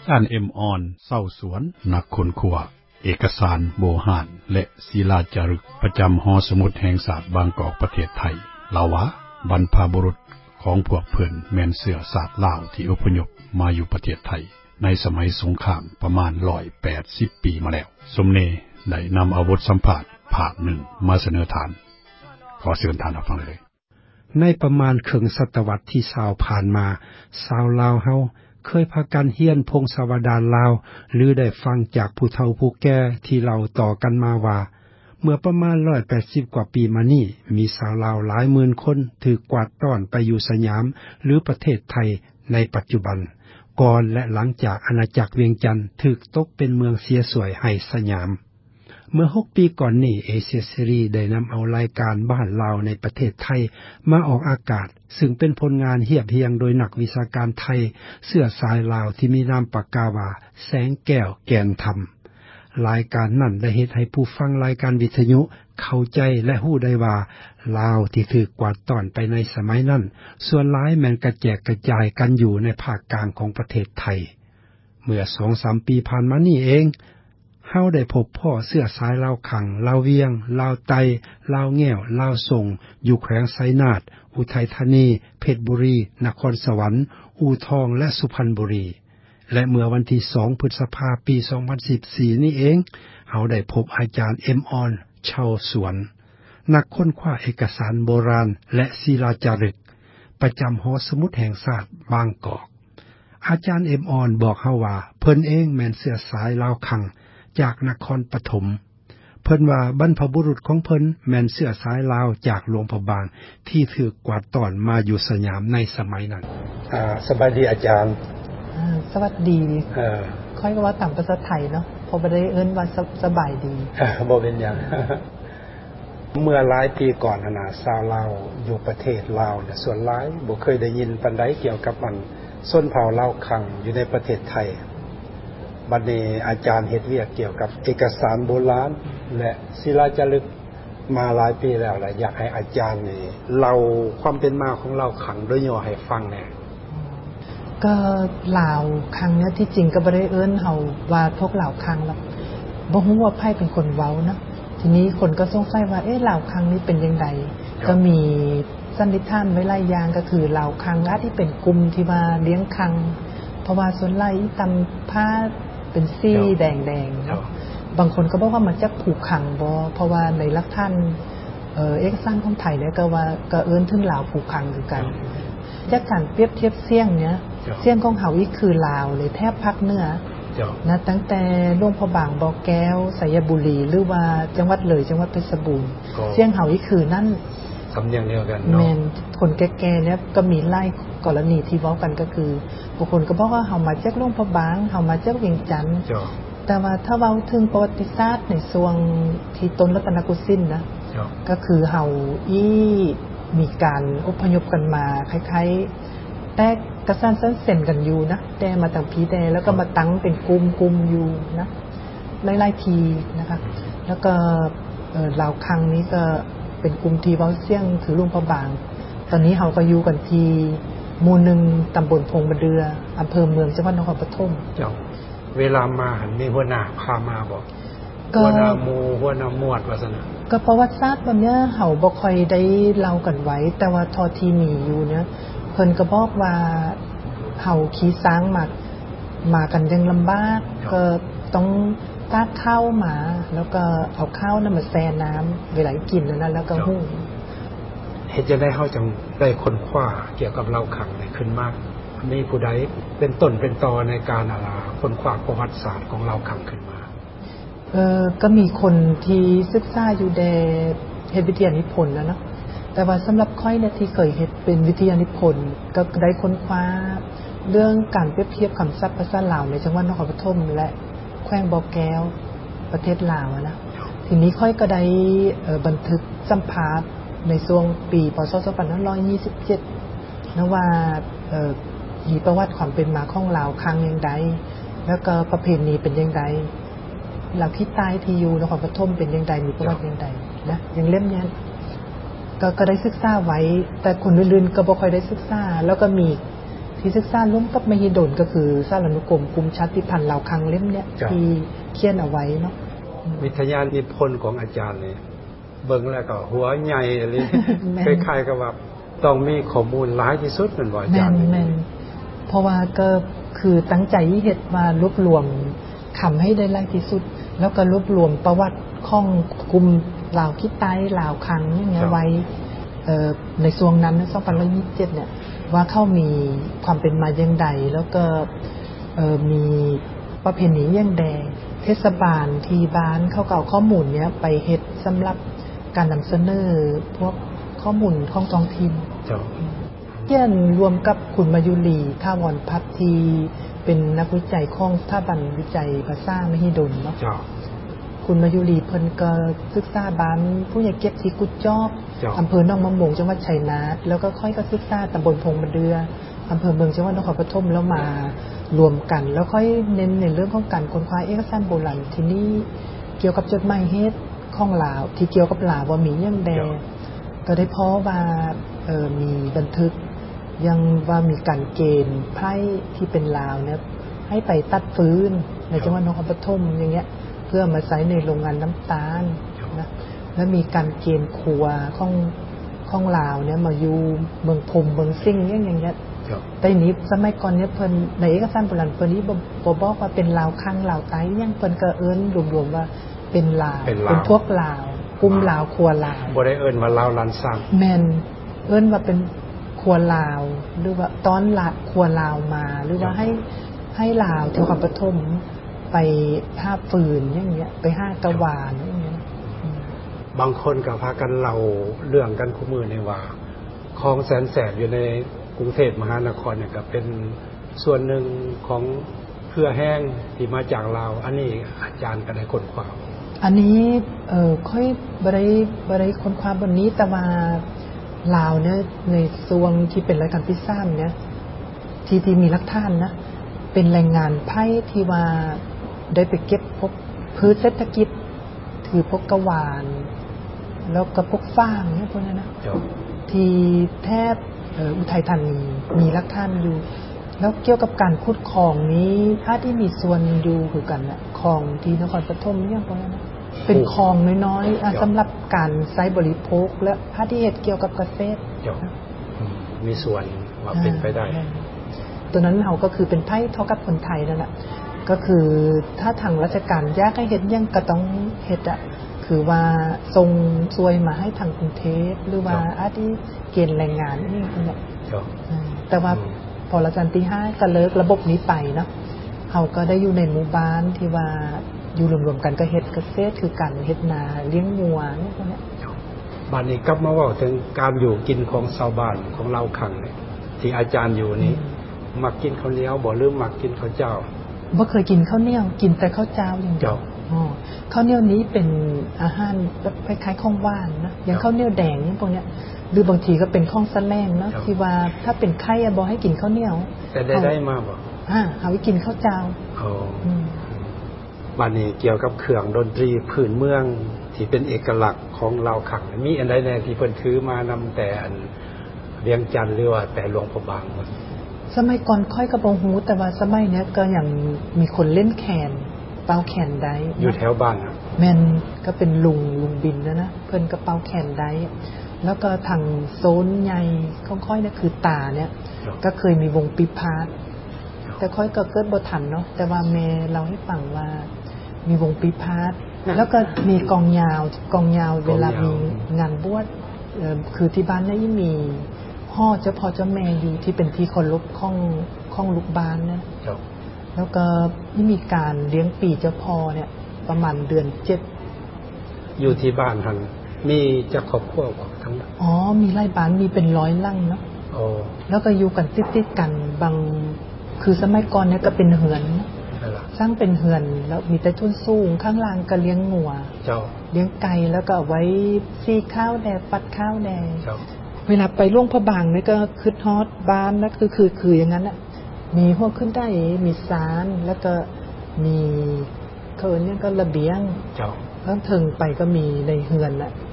จารย์เอ็มออนเศร้าสวนนักค้นคว้าเอกสารโบราณและศิลาจารึกประจำหอสมุดแห่งชาติบางกอกประเทศไทยเล่าว่าบรรพบุรุษของพวกเพิ่นแม่นเชื้อชาติลาวที่อพยพมาอยู่ประเทศไทยในสมัยสงครามประมาณ180 ปีมาแล้วสมเนได้นำอาวุธสัมภาษณ์ภาคหนึ่งมาเสนอทานขอเชิญท่านรับฟังเลยในประมาณครึ่งศตวรรษที่20ผ่านมาชาวลาวเฮาเคยพากันเฮียนพงศาวดารลาวหรือได้ฟังจากผู้เฒ่าผู้แก่ที่เล่าต่อกันมาว่าเมื่อประมาณ180กว่าปีมานี้มีชาวลาวหลายหมื่นคนถูกกวาดต้อนไปอยู่สยามหรือประเทศไทยในปัจจุบันก่อนและหลังจากอาณาจักรเวียงจันทน์ถูกตกเป็นเมืองเสียสวยให้สยามเมื่อ6ปีก่อนนี้เอเชียซีรีส์ได้นำเอารายการบ้านลาวในประเทศไทยมาออกอากาศซึ่งเป็นผลงานเรียบเรียงโดยนักวิชาการไทยเสื้อสายลาวที่มีนามปากกาว่าแสงแก้วแก่นธรรมรายการนั้นได้เฮ็ดให้ผู้ฟังรายการวิทยุเข้าใจและรู้ได้ว่าลาวที่ถูกกวาดต้อนไปในสมัยนั้นส่วนหลายแม่นกระแจกกระจายกันอยู่ในภาคกลางของประเทศไทยเมื่อ 2-3 ปีผ่านมานี้เองเฮาได้พบพ่อเสื้อสายลาวขังลาวเวียงลาวไตลาวแง่วลาวส่งอยู่แขวงไสนาทอุทัยธานีเพชรบุรีนครสวรรค์อู่ทองและสุพรรณบุรีและเมื่อวันที่2พฤษภาคมปี2014นี้เองเฮาได้พบอาจารย์เอ็มออนเชาสวนนักค้นคว้าเอกสารโบราณและศิลาจารึกประจำหอสมุดแห่งชาติบางกอกอาจารย์เอ็มออนบอกเฮาว่าเพิ่นเองแม่นเสื้อสายลาวขังจากนครปฐมเพิ่นว่าบรรพบุรุษของเพิ่นแม่นเสื้อสายลาวจากหลวงพระบางที่ถูกกวาดต้อนมาอยู่สยามในสมัยนั้นสวัสดีอาจารย์สวัสดีค่อยก็ว่าตามภาษาไทยเนาะพอบ่ได้เอิ้นว่าสบายดีบ่เป็นหยังเมื่อหลายปีก่อนน่ะชาวลาวอยู่ประเทศลาวเนี่ยส่วนหลายบ่เคยได้ยินปานใดเกี่ยวกับมันชนเผ่าลาวคังอยู่ในประเทศไทยบัดนี้อาจารย์เฮ็ดเวียกเกี่ยวกับเอกสารโบราณและศิลาจารึกมาหลายปีแล้วล่ะอยากให้อาจารย์นี่เล่าความเป็นมาของลาวคังโดยย่อให้ฟังแหน่ก็ลาวคังเนี่ยที่จริงก็บ่ได้เอิ้นเฮาว่าพวกลาวคังหรอกบ่ฮู้ว่าไผเป็นคนเว้านะทีนี้คนก็สงสัยว่าลาวคังนี้เป็นจังไดก็มีสันนิษฐานไว้หลายอย่างก็คือลาวคังอาจที่เป็นกลุ่มที่ว่าเลี้ยงคังเพราะว่าส่วนหลายตำผ้าเป็นสีแดงๆเนาะบางคนก็บอกว่ามันจะผูกขังบ่เพราะว่าในหลักฐานเอกสารของไทยเนี่ยก็ว่าก็เอิ้นถึงลาวผูกขังคือกันจากการเปรียบเทียบเสียงเนี่ยเสียงของเฮาอีกคือลาวเลยแทบภาคเหนือนะตั้งแต่หลวงพระบางบ่อแก้วไสยบุรีหรือว่าจังหวัดเลยจังหวัดเพชรบูรณ์เสียงเฮาอีกคือนั่นสำเนียงเดียวกันเนาะแม่นคนแก่ๆเนี่ยก็มีหลายกรณีที่เว้ากันก็คือบางคนก็บอกว่าเฮามาจากหลวงพระบางเฮามาจากเวียงจันทน์แต่ว่าถ้าเว้าถึงประวัติศาสตร์ในช่วงที่ต้นรัตนโกสินทร์นะก็คือเฮามีการอพยพกันมาคล้ายๆแต่กระสั้นๆเส้นกันอยู่นะแต่มาตั้งพีแต่แล้วก็มาตั้งเป็นกลุ่มๆอยู่นะหลายๆทีนะคะแล้วก็ลาวคังนี้ก็เป็นกลุ่มที่เว้าเสียงคือหลวงพระบางตอนนี้เฮาก็อยู่กันที่หมู่1ตำบลพงมะเดืออำเภอเมืองจังหวัดนครปฐมเวลามาหันมีหัวหน้าพามาบ่หัวหน้าหมู่หัวหน้าหมวดว่าซั่นน่ะก็ประวัติศาสตร์แบบเนี้ยเฮาบ่ค่อยได้เล่ากันไว้แต่ว่าทอที่มีอยู่เนี่ยเพิ่นก็บอกว่าเฮาขี่ช้างมากันยังลำบากก็ต้องตากข้าวมาแล้วก็เอาข้าวนั้นมาแช่น้ำเวลากินนั่นแล้วก็หุงเฮ็ดจังได๋เฮาจังได้ค้นคว้าเกี่ยวกับลาวคังนี่ขึ้นมามีผู้ใดเป็นต้นเป็นตอในการค้นคว้าประวัติศาสตร์ของลาวคังขึ้นมาก็มีคนที่ศึกษาอยู่ในเฮ็ดวิทยานิพนธ์นะเนาะแต่ว่าสำหรับค่อยเนี่ยที่เคยเฮ็ดเป็นวิทยานิพนธ์ก็ได้ค้นคว้าเรื่องการเปรียบเทียบคำศัพท์ภาษาลาวในจังหวัดนครปฐมและแขวงบ่อแก้วประเทศลาวนะทีนี้ค่อยก็ได้บันทึกสัมภาษณ์ในช่วงปีพ.ศ. 2527นะว่ามีประวัติความเป็นมาของลาวคังอย่างใดแล้วก็ประเพณีเป็นอย่างใดลาวที่ใต้ที่อยู่นครปฐมเป็นอย่างใดมีประวัติอย่างใดนะอย่างเล่มนี้ก็ได้ศึกษาไว้แต่คนอื่นๆก็บ่ค่อยได้ศึกษาแล้วก็มีทที่ศึกษาร่วมกับมหิดลก็คือสารนุกรมกลุ่มชาติพันธุ์ลาวคังเล่มเนี้ยที่เขียนเอาไว้เนาะวิทยานิพนธ์ของอาจารย์นี่เบิ่งแล้วก็หัวใหญ่เลย คล้ายๆกับว่าต้องมีข้อมูลหลายที่สุดนั่นบ่อาจารย์แม่นเพราะว่าก็คือตั้งใจเฮ็ดมารวบรวมคำให้ได้หลายที่สุดแล้วก็รวบรวมประวัติของกลุ่มลาวคิดไต้ลาวคังอย่างเงี้ยไว้ในช่วงนั้น2027เนี่ยว่าเขามีความเป็นมาอย่างใดแล้วก็มีประเพณีอย่างใดเทศบาลที่บ้านเขาก็เอาข้อมูลเนี้ยไปเฮ็ดสำหรับการนำเสนอพวกข้อมูลของท้องถิ่นเกี่ยนรวมกับคุณมายุรีท่าวรพัฒน์ที่เป็นนักวิจัยของสถาบันวิจัยภาษามหิดลเนาะคุณมายุรีเพิ่นก็ศึกษาบ้านผู้ใหญ่เก็บที่กุดจอกอำเภอหนองมะม่วงจังหวัดชัยนาทแล้วก็ค่อยก็ศึกษาตำบลพงมะเดืออำเภอเมืองจังหวัดนครปฐมแล้วมารวมกันแล้วค่อยเน้นในเรื่องของการค้นคว้าเอกสารโบราณที่นี่เกี่ยวกับจดหมายเหตุของลาวที่เกี่ยวกับลาวว่ามีอย่างใดก็ได้เพราะว่ามีบันทึกยังว่ามีการเกณฑ์ไพร่ที่เป็นลาวเนี่ยให้ไปตัดฟืนในจังหวัดนครปฐมอย่างเงี้ยเพื่อมาใช้ในโรงงานน้ำตาลนะแล้วมีการเกณฑ์ครัวของลาวเนี่ยมาอยู่เมืองพรมเมืองซิ่งอย่างเงี้ยแต่นี้สมัยก่อนเนี่ยเพิ่นในเอกสารโบราณเพิ่นนี้บ่บอกว่าเป็นลาวคังลาวไต้ยังเพิ่นก็เอิ้นรวมๆว่าเป็นลาวเป็นพวกลาวกลุ่มลาวครัวลาวบ่ได้เอิ้นว่าลาวลันซังแม่นเอิ้นว่าเป็นครัวลาวหรือว่าตอนละครัวลาวมาหรือว่าให้ลาวที่นครปฐมไปหาฟืนอย่างเงี้ยไปหากระวานอย่างเงี้ยบางคนก็พากันเล่าเรื่องกันคู่มือในว่าคลองแสนแสบอยู่ในกรุงเทพมหานครเนี่ยก็เป็นส่วนหนึ่งของเพื่อแห้งที่มาจากลาวอันนี้อาจารย์ก็ได้ค้นคว้าอันนี้ค่อยบ่ได้ค้นคว้าบนนี้แต่ว่าลาวเนี่ยในส่วนที่เป็นรายการพิซซ่าเนี่ยที่มีหลักฐานนะเป็นแรงงานไผ่ที่ว่าได้ไปเก็บพวกพืชเศรษฐกิจคือพวกกะหวานแล้วก็พวกฟางเนี่ยพวกนั้นนะที่แทบอุทัยธานีมีหลักฐานอยู่แล้วเกี่ยวกับการขุดคลองนี้ถ้าที่มีส่วนอยู่คือกันน่ะคลองที่นครปฐมเนี่ยพวกนั้นนะเป็นคลองน้อยๆสำหรับการใช้บริโภคและถ้าที่เฮ็ดเกี่ยวกับเกษตรมีส่วนว่าเป็นไปได้ตัวนั้นเราก็คือเป็นไผ่เท่ากับคนไทยนั่นแหละก็คือถ้าทางราชการอยากให้เฮ็ดยังก็ต้องเฮ็ดอ่ะคือว่าส่งซวยมาให้ทางกรุงเทพหรือว่าอาที่เกณฑ์แรงงานนี่เนี่ยแต่ว่าพอรัชกาลที่5ก็เลิกระบบนี้ไปเนาะเฮาก็ได้อยู่ในหมู่บ้านที่ว่าอยู่รวมๆกันก็เฮ็ดเกษตรคือการเฮ็ดนาเลี้ยงงัวเนี่ยพวกนี้บัดนี้กลับมาเว้าถึงการอยู่กินของชาวบ้านของเราคังเนี่ยที่อาจารย์อยู่นี้มักกินข้าวเหนียวบ่หรือมักกินข้าวเจ้าบ่เคยกินข้าวเหนียวกินแต่ข้าวเจ้าอย่างเดียวข้าวเหนียวนี้เป็นอาหารแบบคล้ายๆของหวานนะอย่างข้าวเหนียวแดงนี่พวกเนี้ยหรือบางทีก็เป็นของแสลงเนาะที่ว่าถ้าเป็นไข้บ่ให้กินข้าวเหนียวแต่ได้มาบ่หาไว้กินข้าวเจ้าบัดนี้เกี่ยวกับเครื่องดนตรีพื้นเมืองที่เป็นเอกลักษณ์ของเราคังมีอันใดแน่ที่เพิ่นถือมานำแต่อันเวียงจันทน์หรือว่าแต่หลวงพระบางสมัยก่อนค่อยกระบงหูแต่ว่าสมัยเนี้ยก็ยังมีคนเล่นแคนเป่าแคนได้อยู่แถวบ้านแม่นก็เป็นลุงบินนะเพิ่นก็เป่าแคนได้แล้วก็ทางโซนใหญ่ค่อยๆเนี่ยคือตาเนี่ยก็เคยมีวงปีพาดแต่ค่อยก็เกิดบ่ทันเนาะแต่ว่าแม่เราให้ฟังว่ามีวงปีพาดแล้วก็มีกองยาวเวลามีงานบวชคือที่บ้านเนี่ยมีพ่อเจ้าพ่อเจ้าแม่อยู่ที่เป็นที่เคารพของลูกบ้านเนี่ยแล้วก็มีการเลี้ยงปีเจ้าพ่อเนี่ยประมาณเดือน7 อยู่ที่บ้านท่านมีจักครอบครัวทั้งมีหลายบ้านมีเป็น100หลังเนาะแล้วก็อยู่กันติดๆกันบางคือสมัยก่อนเนี่ยก็เป็นเฮือนสร้างเป็นเฮือนแล้วมีใต้ทุนสูงข้างล่างก็เลี้ยงงัวเลี้ยงไก่แล้วก็ไว้ซีข้าวแดดปัดข้าวแดดเวลาไปหลวงพระบางนี่ก็คึดฮอดบ้านนะคืออย่างนั้นน่ะมีหัวขึ้นได้มีศาลแล้วก็มีเนี่ยก็ระเบียงแล้วถึงไปก็มีในเฮือนน่ะ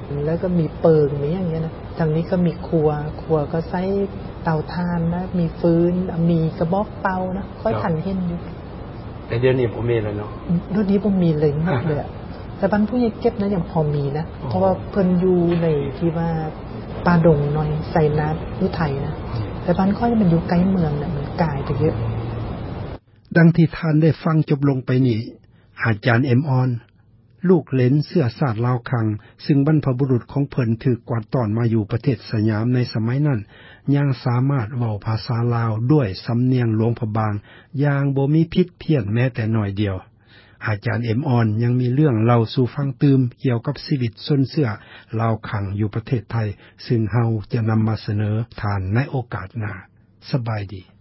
แล้วก็มีเปิงมีอย่างเงี้ยนะทางนี้ก็มีครัวก็ใช้เตาถ่านนะมีฟืนมีกระบอกเตานะค่อยทันเห็นอยู่แต่เดี๋ยวนี้บ่มีแล้วเนาะเดี๋ยวนี้บ่มีเลยหมดเลยแต่บ้านผู้ใหญ่เก็บนะยังพอมีนะเพราะว่าเพิ่นอยู่ในที่ว่าป่าดงหน่อยไสนาอุทัยนะแต่บ้านค่อยมันอยู่ใกล้เมืองน่ะมันไกลไปเยอะดังที่ท่านได้ฟังจบลงไปนี้อาจารย์เอ็มออนลูกเหลนเสื้อสาดลาวคังซึ่งบรรพบุรุษของเพิ่นถูกกวาดต้อนมาอยู่ประเทศสยามในสมัยนั้นยังสามารถเว้าภาษาลาวด้วยสำเนียงหลวงพระบางอย่างบ่มีผิดเพี้ยนแม้แต่น้อยเดียวอาจารย์เอ็มออนยังมีเรื่องเล่าสู่ฟังตื่มเกี่ยวกับชีวิตชนเสื้อลาวคังอยู่ประเทศไทยซึ่งเฮาจะนำมาเสนอทานในโอกาสหน้าสบายดี